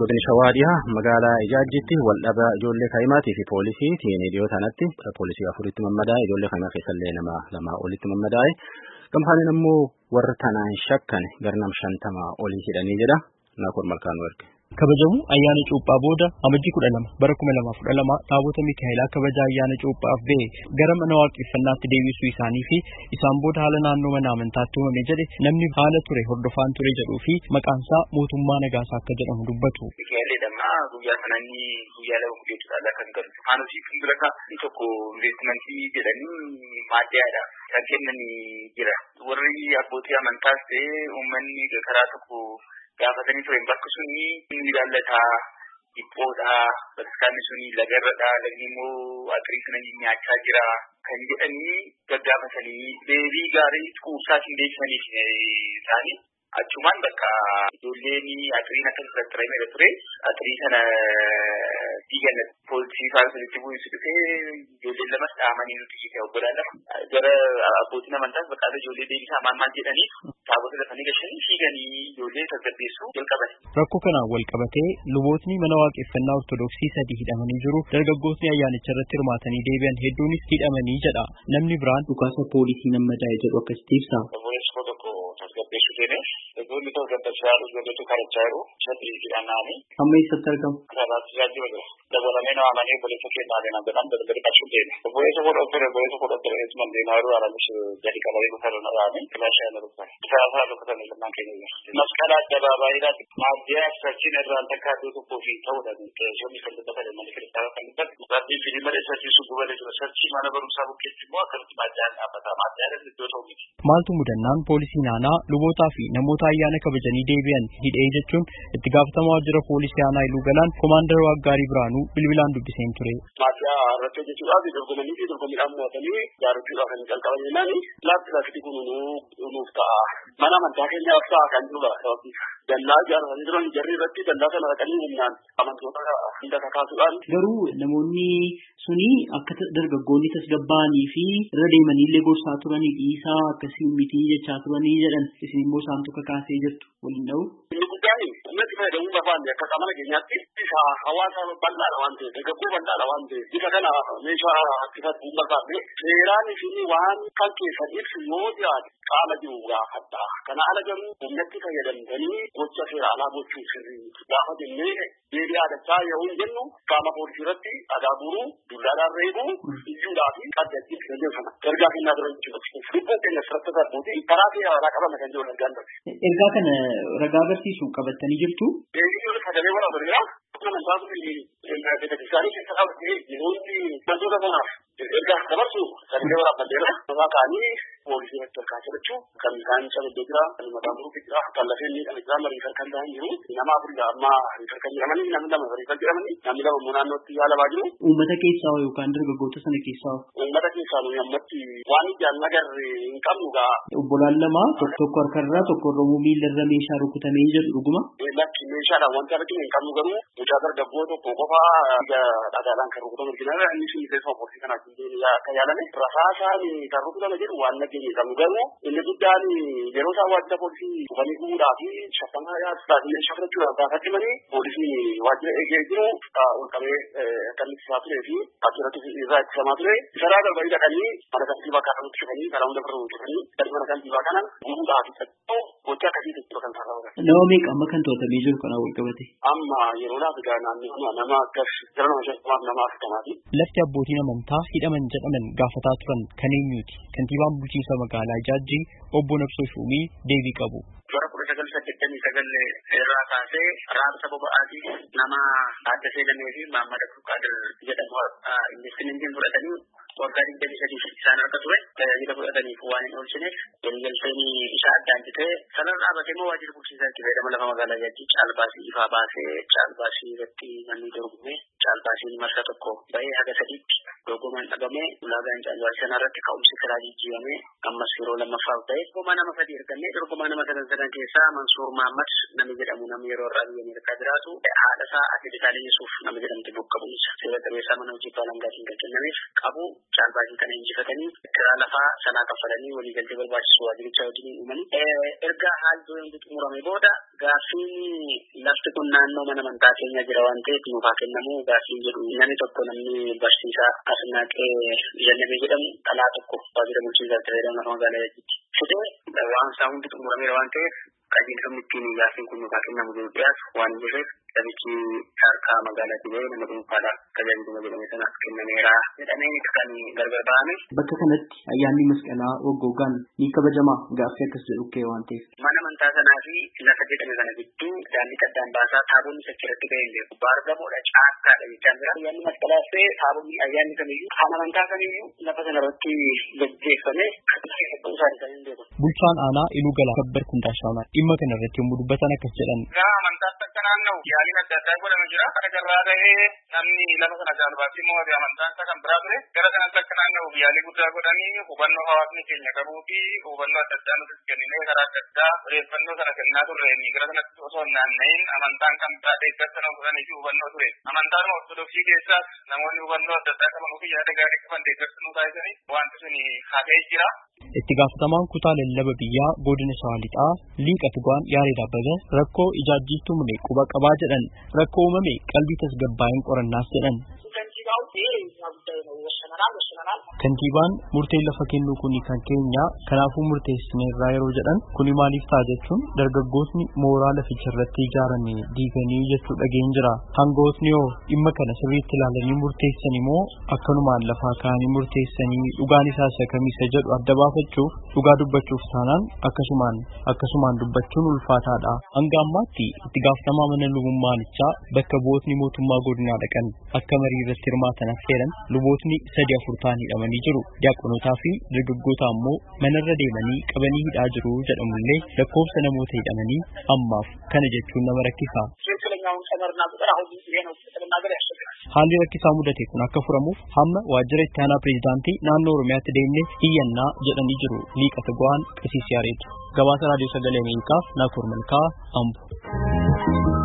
godina Shawaadhiyaa magaalaa Ijaajjitti waldhaba ijoollee kaa'imatii fi poolisiitiin dhiyoo sanatti poolisii afuritti mammadaa'e ijoollee kaa'imaa keessallee nama lama olitti mammadaa'e gamfaanin ammoo warra tanaan shakkan garnam 50 olii hidhanii jedha Naakoor Malkaanuu erge. Kabajamu ayyaana cuuphaa booda amajjii 12 bara 2012 taabota Mikaa'elaa kabaja ayyaana cuuphaaf ba'e gara mana waaqeffannaatti deebisuu isaanii fi isaan booda haala naannoo mana amantaatti uumame jedhe namni haala ture hordofaan ture jedhuu fi maqaan isaa Mootummaa Nagaasaa akka jedhamu dubbatu. Guyyaa kananii guyyaa lama jechuudha kan galu. Haanoti fuuldura tokko investimentii jedhanii maaddiyaadha. Kan kennanii jira. Warri abbootii amantaas ta'ee uummanni karaa tokko gaafatanii turan bakka suni ni ilallataa dhiphoodha bakka suni lagarradha lagni immoo atirii sana nyaachaa jira kan jedhanii gaggaafatanii deebii gaarii quubsaatiin deebisaniif isaanii achumaan bakka ijoolleen atirii akka sirrattirame ture atirii sana diigan poolisii faarsanatti bu'isu dhufee ijoolleen lamas dhaamanii nuti hiika obbolaan lama gara abbootiin amantaas bakka ijoollee deebisaa maal jedhaniif taabota lafanii gashanii fiiganii ijoollee tasgabbeessuu jalqaban. Rakkoo kanaan wal qabatee lubootni mana waaqeffannaa Ortodoksii 3 hidhamanii jiru. Dargaggootni ayyaanicha irratti hirmaatanii deebi'an hedduunis hidhamanii jedha. Namni biraan dhukaasa poolisii nammadaa'e jedhu akkasitti ibsa. Ijoollee tasgabbachaa jiru, ijoolleetu karachaa jiru, sadii hidhanaani. Amma eessatti argamu? Karaatti jiraachuu dabalamee nama amanee obboleessa kennaa deemaa jedhan daddarbachuun deema. Obboleessa godhattere eessuman deemaa jiru alamis jadi qabalee dhufarra naraani kilaashaa irra dhufan. Isaa dhukkatan ilmaan keenya jira. Masqala addabaabaayidhaatti maaddiyaa sachiin irraan takka iddoo tokkoo fi ta'uudhaan teessumni kan dubbatan mana kiristaanaa kan dubbatan rabbiin fidii malee sachii subbubale jira. Sachii mana barumsaa bukkeetti immoo akkasitti maaddiyaan dhaabbata. Maaddiyaan iddoo ta'u miti. Maaltu mudannaan poolisii naanaa lubootaa fi namoota ayyaana kabajanii deebi'an hidhee jechuun itti gaafatamaa waajjira poolisii aanaa Iluu Galaan Komaandar Waaggaarii Biraanuu bilbilaan dubbiseen ture. Maaddiyaa irratti hojjechuudhaaf dorgommiidhaan mo'atanii jaaruudhaaf kan jalqaban jennaan laafti kun nuuf ta'a. Mana amantaa keenyaaf ta'a kan jirudha sababni. Dallaa ijaaratanii jiran jarri irratti dallaa sana dhaqanii humnaan amantoota hunda kakaasuudhaan. Garuu namoonni suni akka dargaggoonni tasgabbaa'anii fi irra deemanii illee gorsaa turanii dhiisaa akkasii miti jechaa turanii jedhan isin immoo isaantu kakaasee jirtu waliin ta'u. Inni guddaan ummati fayyadamuu barbaanne akka qaama nageenyaatti isa hawaasa bal'aadha waan ta'eef dargaggoo bal'aadha waan ta'eef bifa kana meeshaa aktifatuu barbaanne seeraan isin waan kan keessan ibsu yoo jiraate qaama jiru gaafadha. Kana ala garuu ummatti fayyadamtanii gocha seera alaa gochuu sirrii gaafa jennee deebii aadachaa yoo hin jennu qaama poolisii irratti dhagaa guuruu dullaadhaan reebuu iyyuudhaa fi qaddatti fidan sana ergaa kennaa tura jechuudha. Lubbuu keenya sirratti darbuuti karaa seeraa qabama kan jiru ergaan darbe. Ergaa kana ragaa agarsiisu qabattanii jirtu. Deebii yoo sagalee waraabaniidha. Amantaa beeksisanii keessa qabatee yeroonni wantoota kanaaf ergaa dabarsu sagalee waraabateera. Nama kaanii poolisii irratti harkaa jedhachuu kan isaan caballoo jira kan mataa muruufi jira kan lafeen miidhame jira mariifan kan ta'an jiru nama afurii amma kan jedhamanii namni lama mariifan jedhamanii namni lama immoo naannootti yaalamaa jiru. Uummata keessaa yookaan dargaggoota sana keessaa. Uummata keessaa nuyi ammatti waan ijaan agarre hin qabnu gaa. Obbolaan lama tokko harkarraa tokko Oromoo miilarra meeshaa rukutamee jedhu dhuguma. Lakki meeshaadhaan wanta arginu hin qabnu garuu mucaa dargaggoo tokko qofaa dhagaadhaan kan rukutamu argina inni sun keessuma poolisii kanaatiin akka yaalame rasaasaan kan rukutame jedhu waan nageenye qabu garuu inni guddaan yeroo isaan waajjira poolisii dhufanii guuraa fi shaffamaa yaasuudhaan shaffachuudhaan gaafatti malee poolisii waajjira eegee jiru ol qabee kan ittisaa turee fi achirratti irraa ittisamaa ture isaraa darbanii dhaqanii mana kantiibaa kaanamutti shufanii karaa hunda birra hojjetanii gadi mana kantiibaa kanaan guuraa fi sattoo gocha akkasii jechuudha kan taasifamu. Nama meeqa amma kan to'atamee jiru kanaa wal qabate? Amma yeroo laata gaa naannoo nama akkas jara nama shaffamaa nama afurtamaati. Lafti abbootiin amantaa hidhaman jedhaman gaafataa turan kan eenyuuti? Kantiibaan bulchiinsa magaalaa Ijaajjii obbo Nabsoo Shuumii deebii qabu. Bara 1989 irraa kaasee raabsa boba'aatii nama adda seenamee fi Mahammad Abdulqaadir jedhamu investimentiin fudhatanii waggaa 23 isaan harka ture tajaajila fudhataniif waan hin oolchineef waliigalteen isaa addaan citee sanarra dhaabatee immoo waajjira bulchiinsaa itti fayyadama lafa magaalaa Ijaajjii caalbaasii ifaa baasee caalbaasii irratti manni dorgomee caalbaasiin marsa tokko ba'ee haga sadiitti dorgomaan dhabame ulaagaan caalbaasii sanarratti ka'umsi karaa jijjiirame ammas yeroo lammaffaaf ta'e dorgomaa nama sadii ergannee dorgomaa nama sadan keessaa Mansuur Mahammad nama jedhamu nama yeroo irraa biyya Ameerikaa jiraatu haadha isaa Atileet Alii Yusuuf nama jedhamtu bakka bu'uusa seera qabeessaa mana hojii baalangaatiin kan kennameef qabu caalbaasii kana injifatanii kiraa lafaa sanaa kaffalanii waliigaltee barbaachisu waajiricha wajjin uumanii erga haalli hundi xumurame booda gaaffiin lafti kun naannoo mana amantaa keenya jira waan ta'eef nuuf haa kennamu gaaffiin jedhu namni tokko namni barsiisaa Asnaaqee Jannabee jedhamu dhalaa tokko waajjira bulchiinsaatti fayyadamu magaalaa Yajitti fidee waan isaa hundi xumurameera waan ta'eef qajeelfamni ittiin gaaffiin kun nuuf haa kennamu jedhu dhiyaatu waan jireef dhabichi harkaa magaalaatti bahee nama dhuunfaadhaaf tajaajiluma jedhame sanaaf kennameera jedhamee kan gargar ba'ame. Bakka kanatti ayyaanni masqalaa waggooggaan ni kabajama gaaffii akkas jedhu kee waan ta'eef. Mana amantaa sanaa fi lafa jedhame kana gidduu daandii qaddaan baasaa taabonni sachirratti ga'ee hin beeku. Baargamoodha caakkaadha jechaan jira. Ayyaanni masqalaa fi taabonni ayyaanni kamiyyuu kan amantaa kamiyyuu lafa sanarratti gaggeeffame ta'uu isaanii kan hin beeku. Bulchaan aanaa Iluu Galaa Kabbar Kundaashaanaa dhimma kana irratti yommuu dubbatan akkas jedhan. Amantaatti akka naanna'u yaaliin adda addaa godhame jira. Kana garraa ta'ee namni lafa sana caalbaasii immoo amantaan isaa kan biraa ture. Gara kanatti akka naanna'u yaalii guddaa godhanii hubannoo hawaasni keenya qabuu fi hubannoo adda addaa nuti kenninee karaa adda addaa odeeffannoo sana kennaa turreeni. Gara kanatti osoo hin naanna'in amantaan kan biraa deeggarsa nama godhanii fi hubannoo ture. Amantaan ortodoksii keessaas namoonni hubannoo adda addaa qaban fi yaada gaarii qaban deeggarsa nu taasisanii wanti sun hafee jira. Itti gaafatamaan kutaa lallaba biyyaa godina Shawaa Lixaa Liiqa Tugaan Yaareed Abbabee rakkoo ijaajjii mune quba qabaa jedhan rakkoo uumame qalbii tasgabbaa'in qorannaas jedhan. Kantiibaan murtee lafa kennuu kuni kan keenya kanaafuu murteessineerraa yeroo jedhan kuni maaliif ta'a jechuun dargaggootni mooraa laficha irratti ijaarame diiganii jechuu dhageen jira. Hangootni yoo dhimma kana sirriitti ilaalanii murteessan immoo akkanumaan lafaa kaanii murteessanii dhugaan isaa isa kamiisa jedhu adda baafachuuf dhugaa dubbachuuf taanaan akkasumaan dubbachuun ulfaataadha. Hanga ammaatti itti gaafatamaa mana lubummaanichaa bakka bu'ootni mootummaa godinaa dhaqan akka marii irratti hirmaatan affeeran lubootni 3-4 ta'anii hidhamanii jiru. Diyaaqonotaa fi dargaggoota ammoo manarra deemanii qabanii hidhaa jiru jedhamullee lakkoofsa namoota hidhamanii ammaaf kana jechuun nama rakkisa. Haalli rakkisaa mudate kun akka furamuuf hamma waajjira itti aanaa pireezidaantii naannoo Oromiyaatti deemnee iyyannaa jedhanii jiru. Liiqa Tugaan Qisiis Yaareed. Gabaasa Raadiyoo Sagalee Ameerikaaf Naakoor Malkaa Ambo.